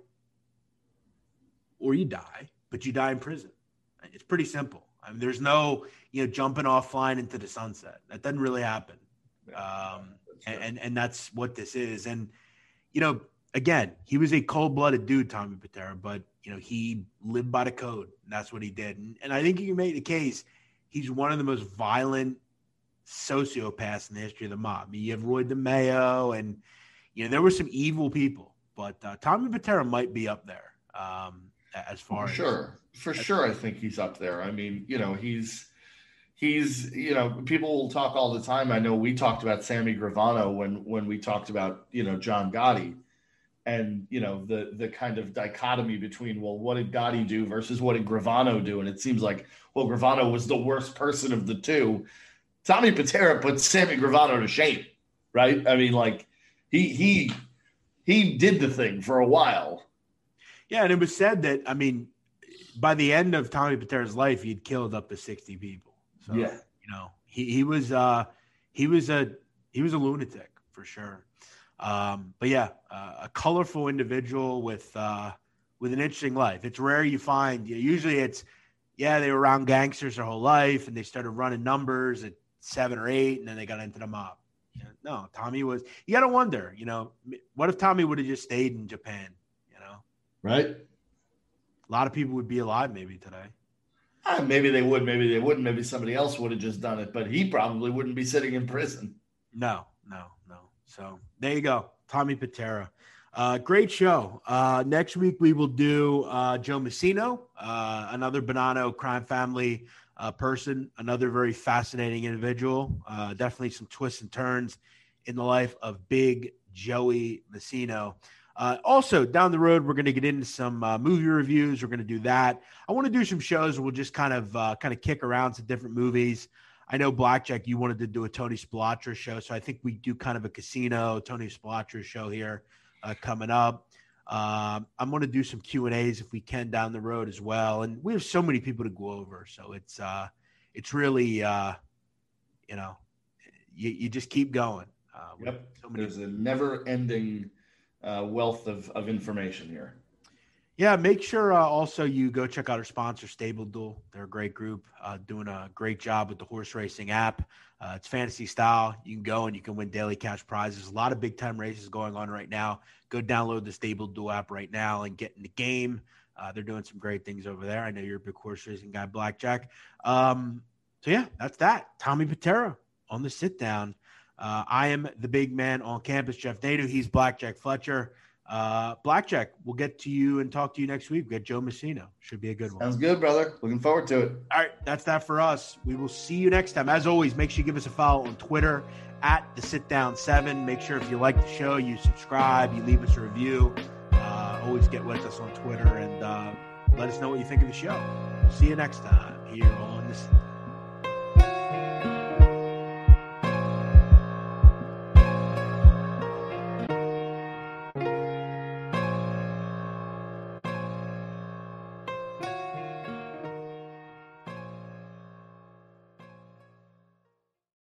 S2: or you die, but you die in prison. It's pretty simple. I mean, there's no, jumping off, flying into the sunset. That doesn't really happen. And that's what this is. And, again, he was a cold-blooded dude, Tommy Patera, but, he lived by the code. And that's what he did. And I think you can make the case he's one of the most violent sociopaths in the history of the mob. I mean, you have Roy DeMeo, and, there were some evil people. But Tommy Patera might be up there as far as –
S3: For sure, I think he's up there. I mean, he's people will talk all the time. I know we talked about Sammy Gravano when we talked about, John Gotti and, the kind of dichotomy between, well, what did Gotti do versus what did Gravano do? And it seems like, well, Gravano was the worst person of the two. Tommy Patera put Sammy Gravano to shame, right? I mean, like he did the thing for a while.
S2: Yeah. And it was said that, I mean, by the end of Tommy Patera's life, he'd killed up to 60 people. So, he was a lunatic for sure. But yeah, a colorful individual with an interesting life. It's rare you find. Usually it's, they were around gangsters their whole life, and they started running numbers at 7 or 8, and then they got into the mob. No, Tommy was. You got to wonder, what if Tommy would have just stayed in Japan?
S3: Right.
S2: A lot of people would be alive maybe today.
S3: Maybe they would, maybe they wouldn't. Maybe somebody else would have just done it, but he probably wouldn't be sitting in prison.
S2: No. So there you go. Tommy Patera. Great show. Next week we will do Joe Messino, another Bonanno crime family person, another very fascinating individual. Definitely some twists and turns in the life of Big Joey Messino. Also, down the road, we're going to get into some movie reviews. We're going to do that. I want to do some shows where we'll just kind of kick around some different movies. I know, Blackjack, you wanted to do a Tony Spilotro show, so I think we do kind of a casino Tony Spilotro show here coming up. I'm going to do some Q&As if we can down the road as well, and we have so many people to go over, so it's really you just keep going.
S3: Yep. There's a never-ending wealth of information here.
S2: Yeah, make sure also you go check out our sponsor, Stable Duel. They're a great group, doing a great job with the horse racing app. It's fantasy style. You can go and you can win daily cash prizes. A lot of big-time races going on right now. Go download the Stable Duel app right now and get in the game. They're doing some great things over there. I know you're a big horse racing guy, Blackjack. So, yeah, that's that. Tommy Patera on the sit-down. I am the big man on campus, Jeff Nadeau. He's Blackjack Fletcher. Blackjack, we'll get to you and talk to you next week. We'll get Joe Messino. Should be a good one.
S3: Sounds good, brother. Looking forward to it.
S2: All right, that's that for us. We will see you next time. As always, make sure you give us a follow on Twitter at @TheSitDown7. Make sure if you like the show, you subscribe, you leave us a review. Always get with us on Twitter and let us know what you think of the show. See you next time here on The Sit Down.